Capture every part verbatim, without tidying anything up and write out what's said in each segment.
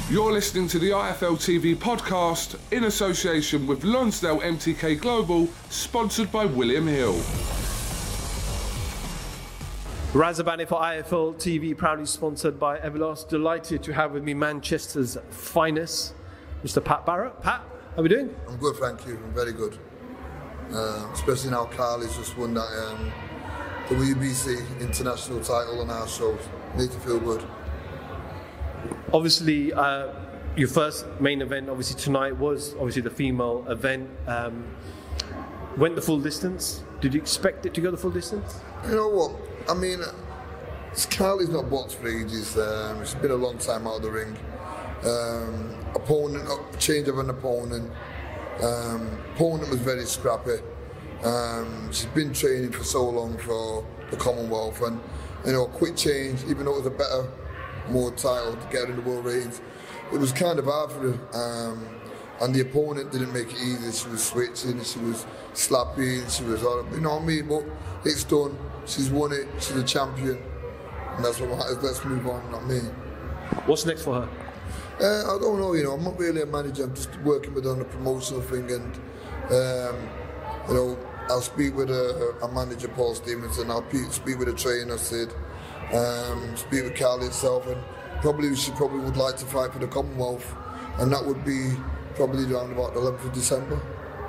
You're listening to the I F L T V podcast in association with Lonsdale M T K Global, sponsored by William Hill. Razabani for I F L T V, proudly sponsored by Everlast. Delighted to have with me Manchester's finest, Mister Pat Barrett. Pat, how are we doing? I'm good, thank you. I'm very good. Uh, especially now Carl has just won that um, W B C international title on our shows. Makes you feel good. Obviously, uh, your first main event, obviously tonight, was obviously the female event. Um, went the full distance. Did you expect it to go the full distance? You know what? I mean, Carly's not boxed for ages. Um, it's been a long time out of the ring. Um, opponent, change of an opponent. Um, opponent was very scrappy. Um, she's been training for so long for the Commonwealth, and you know, quick change. Even though it was a better, more title to get her in the world ratings, it was kind of hard for her. Um, and the opponent didn't make it easy. She was switching, she was slapping, she was all, you know what I mean. But it's done. She's won it. She's a champion, and that's what matters. Let's move on, not me. What's next for her? Uh, I don't know, you know, I'm not really a manager, I'm just working with her on a promotional thing, and, um, you know, I'll speak with a, a manager, Paul Stevenson, I'll pe- speak with a trainer, Sid, um, speak with Carly itself, and probably she probably would like to fight for the Commonwealth, and that would be probably around about the eleventh of December.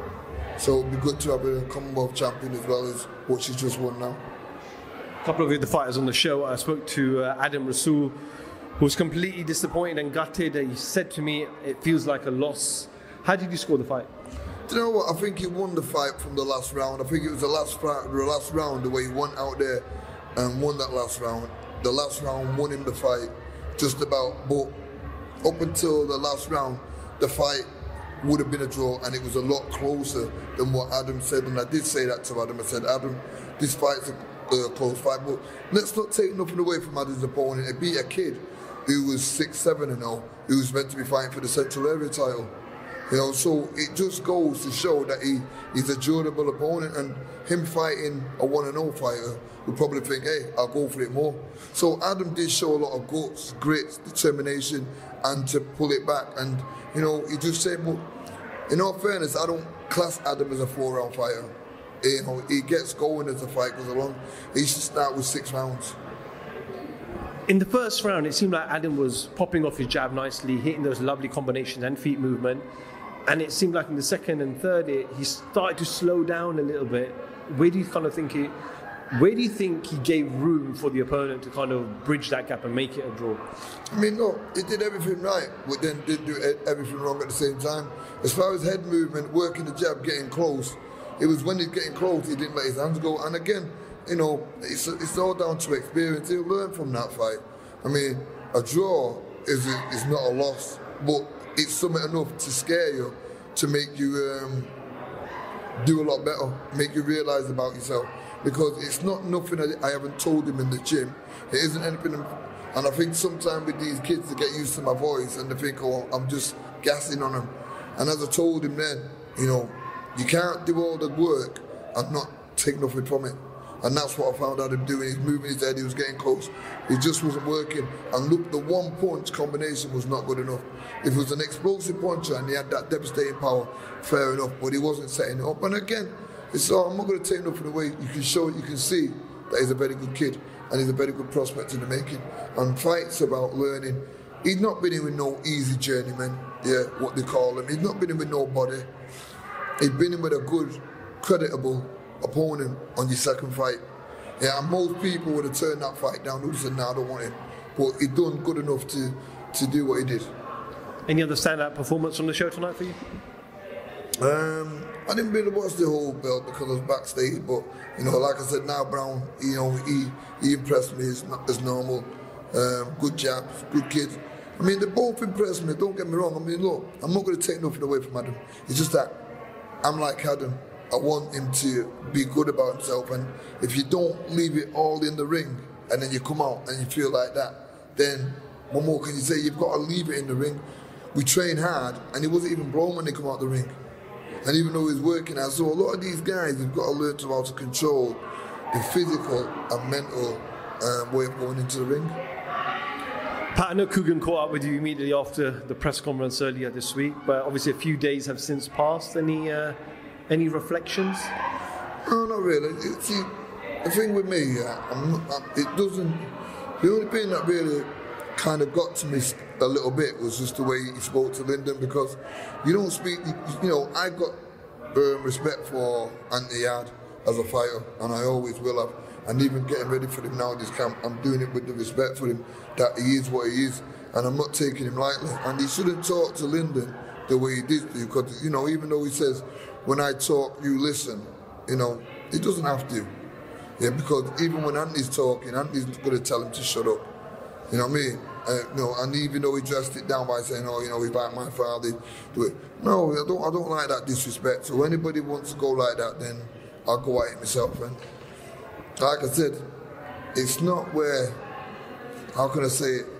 So it would be good to have a Commonwealth champion as well as what she's just won now. A couple of the fighters on the show, I spoke to uh, Adam Rasool, who was completely disappointed and gutted. He said to me, it feels like a loss. How did you score the fight? Do you know what? I think he won the fight from the last round. I think it was the last fight, the last round, the way he went out there and won that last round. The last round won him the fight, just about. But up until the last round, the fight would have been a draw, and it was a lot closer than what Adam said. And I did say that to Adam. I said, Adam, this fight's a uh, close fight, but let's not take nothing away from Adam's opponent. He beat a kid who was six seven and oh, who was meant to be fighting for the Central Area title. You know, so it just goes to show that he, he's a durable opponent, and him fighting a one and oh fighter would probably think, hey, I'll go for it more. So Adam did show a lot of guts, grit, determination, and to pull it back. And, you know, he just said, well, in all fairness, I don't class Adam as a four-round fighter. You know, he gets going as the fight goes along. He should start with six rounds. In the first round, it seemed like Adam was popping off his jab nicely, hitting those lovely combinations and feet movement. And it seemed like in the second and third, it, he started to slow down a little bit. Where do you kind of think he, where do you think he gave room for the opponent to kind of bridge that gap and make it a draw? I mean, look, he did everything right, but then did do everything wrong at the same time. As far as head movement, working the jab, getting close, it was when he's getting close, he didn't let his hands go. And again, you know, it's, it's all down to experience. He'll learn from that fight. I mean, a draw is a, is not a loss, but it's something enough to scare you, to make you um, do a lot better, make you realise about yourself. Because it's not nothing that I haven't told him in the gym. It isn't anything. And I think sometimes with these kids, they get used to my voice and they think, oh, I'm just gassing on them. And as I told him then, you know, you can't do all the work and not take nothing from it. And that's what I found out him doing. He's moving his head, he was getting close. It just wasn't working. And look, the one punch combination was not good enough. If it was an explosive puncher and he had that devastating power, fair enough, but he wasn't setting it up. And again, it's all, I'm not going to take nothing away. You can show it, you can see that he's a very good kid and he's a very good prospect in the making. And fights about learning. He's not been in with no easy journeyman, yeah, what they call him. He's not been in with nobody. He's been in with a good, creditable opponent on your second fight. Yeah, and most people would have turned that fight down. They would have said, nah, I don't want him. But he done good enough to, to do what he did. Any other standout performance on the show tonight for you? Um, I didn't really watch the whole belt because I was backstage, but, you know, like I said, now Brown, you know, he, he impressed me as, as normal. Um, good jabs, good kid. I mean, they both impressed me, don't get me wrong. I mean, look, I'm not going to take nothing away from Adam. It's just that I'm like Adam. I want him to be good about himself, and if you don't leave it all in the ring and then you come out and you feel like that, then what more can you say? You've got to leave it in the ring. We train hard, and he wasn't even blown when they come out the ring. And even though he's working out, so a lot of these guys have got to learn to how to control the physical and mental um, way of going into the ring. Pat, I know Coogan caught up with you immediately after the press conference earlier this week, but obviously a few days have since passed. Any uh, any reflections? No, not really. It, see, the thing with me, yeah, I'm not, I'm, it doesn't. The only thing that really kind of got to me a little bit was just the way he spoke to Lyndon, because you don't speak. You know, I got um, respect for Anthony Yarde as a fighter, and I always will have. And even getting ready for him now in this camp, I'm doing it with the respect for him, that he is what he is, and I'm not taking him lightly. And he shouldn't talk to Lyndon the way he did, because, you know, even though he says, when I talk, you listen, you know, he doesn't have to. Yeah, because even when Anthony's talking, Anthony's going to tell him to shut up. You know what I mean? Uh, you know, and even though he dressed it down by saying, oh, you know, he's like my father, do it. No, I don't, I don't like that disrespect. So anybody wants to go like that, then I'll go at it myself. And like I said, it's not where, how can I say it?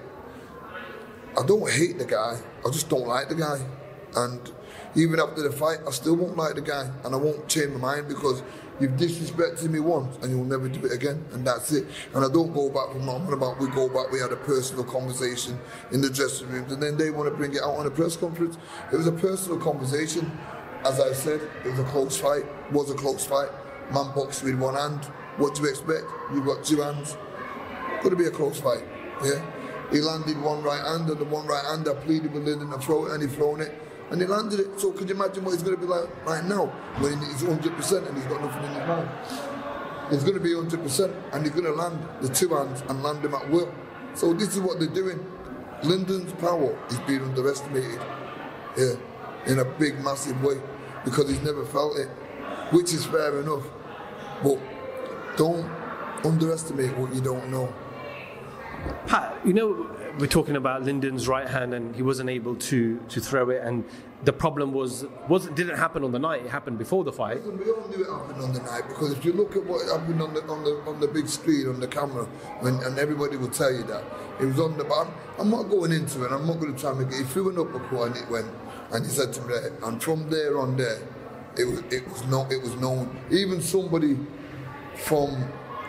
I don't hate the guy, I just don't like the guy. And even after the fight, I still won't like the guy, and I won't change my mind, because you've disrespected me once and you'll never do it again, and that's it. And I don't go back from what about, we go back, we had a personal conversation in the dressing rooms, and then they want to bring it out on a press conference. It was a personal conversation. As I said, it was a close fight, it was a close fight. Man boxed with one hand. What do you expect? You've got two hands. Could be a close fight, yeah? He landed one right hand, and the one right hand I pleaded with Lyndon to throw it, and he thrown it, and he landed it. So could you imagine what he's going to be like right now, when he's one hundred percent and he's got nothing in his mind? He's going to be one hundred percent, and he's going to land the two hands and land them at will. So this is what they're doing. Lyndon's power is being underestimated, yeah, in a big, massive way, because he's never felt it, which is fair enough. But don't underestimate what you don't know. Pat, you know, we're talking about Lyndon's right hand, and he wasn't able to, to throw it, and the problem was wasn't didn't happen on the night; it happened before the fight. Listen, we all knew it happened on the night, because if you look at what happened on the on the on the big screen on the camera, when, and everybody will tell you that it was on the. But I'm, I'm not going into it. I'm not going to try and make it. He threw an uppercut and it went, and he said to me, and from there on there, it was it was not it was known. Even somebody from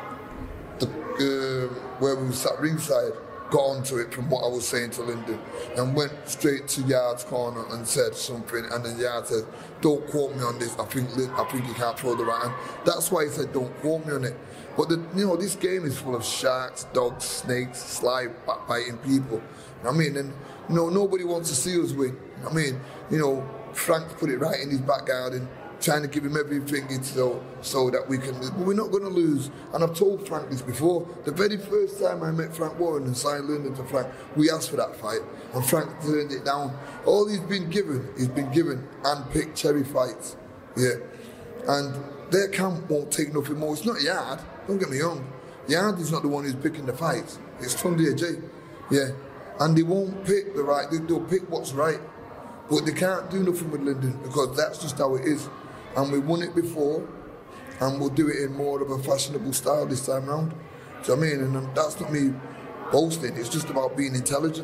the uh, where we sat ringside got onto it from what I was saying to Lyndon, and went straight to Yarde's corner and said something, and then Yarde said, "Don't quote me on this. I think I think he can't throw the right hand." That's why he said, "Don't quote me on it." But the, you know, this game is full of sharks, dogs, snakes, sly, backbiting people. You know what I mean? And you know, nobody wants to see us win. You know what I mean? You know, Frank put it right in his back garden, trying to give him everything so so that we can lose. But we're not going to lose. And I've told Frank this before. The very first time I met Frank Warren and signed Lyndon to Frank, we asked for that fight, and Frank turned it down. All he's been given, he's been given hand-picked cherry fights. Yeah. And their camp won't take nothing more. It's not Yarde, don't get me wrong. Yarde is not the one who's picking the fights. It's Tunde Ajayi. Yeah. And they won't pick the right, they'll pick what's right. But they can't do nothing with Lyndon, because that's just how it is. And we won it before, and we'll do it in more of a fashionable style this time round. Do you know what I mean? And that's not me boasting, it's just about being intelligent.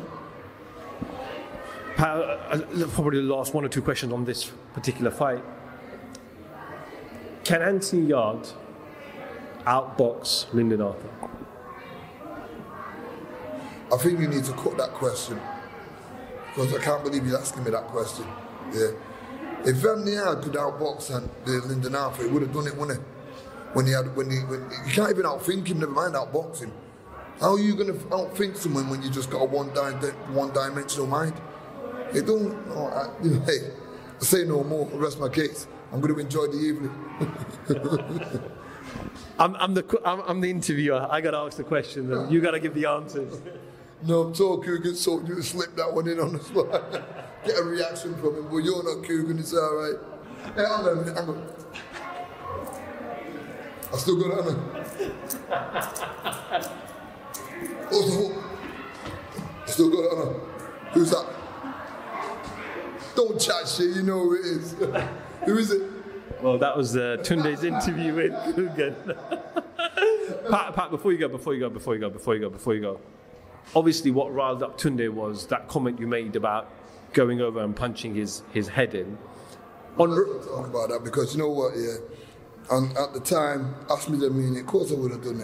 Pat, uh, probably the last one or two questions on this particular fight. Can Anthony Yarde outbox Lyndon Arthur? I think you need to cut that question, because I can't believe you're asking me that question. Yeah. If Anthony Yarde could outbox and uh, Lyndon Arthur, he would have done it, wouldn't he? When he had, when he, when you can't even outthink him, never mind outbox him. How are you going to outthink someone when you just got a one di- one dimensional mind? It don't. Oh, I, you know, hey, I say no more. I rest my case. I'm going to enjoy the evening. I'm, I'm the I'm, I'm the interviewer. I got to ask the question, and you got to give the answers. No, I'm told Coogan, so you slip that one in on the spot. Get a reaction from him. Well, you're not Coogan, it's all right. Hey, hang on a minute, hang on. I still got it, haven't I? What's the hook? I still got it, haven't I? Who's that? Don't chat shit, you know who it is. Who is it? Well, that was uh, Tunde's interview with Coogan. Pat, Pat, before you go, before you go, before you go, before you go, before you go. Obviously, what riled up Tunde was that comment you made about going over and punching his, his head in. On Let's not talk about that, because you know what, yeah. And at the time, asked me to mean it, of course I would have done it.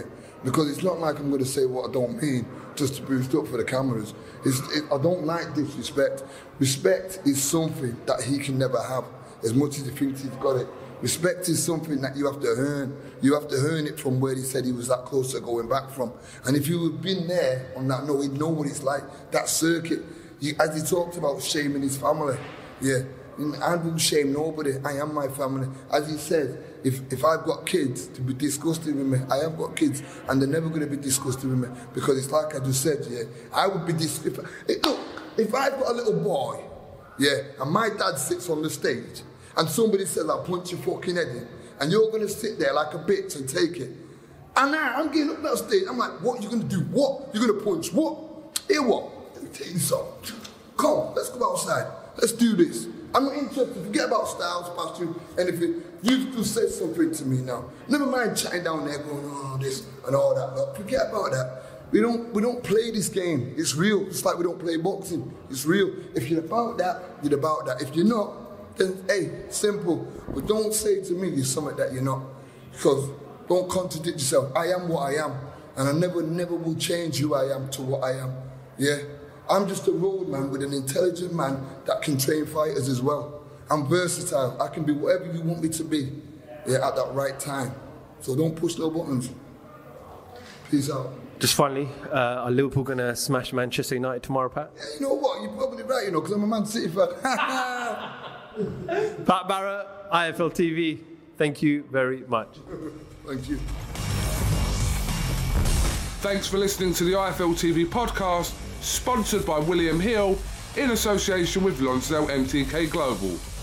because it's not like I'm going to say what I don't mean just to boost up for the cameras. It's, it, I don't like disrespect. Respect is something that he can never have, as much as he thinks he's got it. Respect is something that you have to earn. You have to earn it from where he said he was that close to going back from. And if you had been there on that note, he'd know what it's like, that circuit. You, as he talked about shaming his family, yeah, I don't shame nobody. I am my family. As he said, if, if I've got kids to be disgusted with me, I have got kids, and they're never going to be disgusted with me, because it's like I just said, yeah, I would be dis. If, if, look, if I've got a little boy, yeah, and my dad sits on the stage, and somebody says, I'll punch your fucking head in, and you're going to sit there like a bitch and take it. And now I'm getting up that stage, I'm like, what are you going to do? What? You're going to punch? What? Here what? Let me tell you something. Come on, let's go outside. Let's do this. I'm not interested. Forget about styles, pastor, anything. You just said something to me now. Never mind chatting down there going, oh, this and all that. Look, forget about that. We don't, we don't play this game. It's real. It's like we don't play boxing. It's real. If you're about that, you're about that. If you're not, then, hey, simple. But don't say to me you're something that you're not. Because don't contradict yourself. I am what I am. And I never, never will change who I am to what I am. Yeah? I'm just a road man with an intelligent man that can train fighters as well. I'm versatile. I can be whatever you want me to be, yeah, at that right time. So don't push no buttons. Peace out. Just finally, uh, are Liverpool going to smash Manchester United tomorrow, Pat? Yeah, you know what? You're probably right, you know, because I'm a Man City fan. Pat Barrett, I F L T V, thank you very much. Thank you. Thanks for listening to the I F L T V podcast, sponsored by William Hill in association with Lonsdale M T K Global.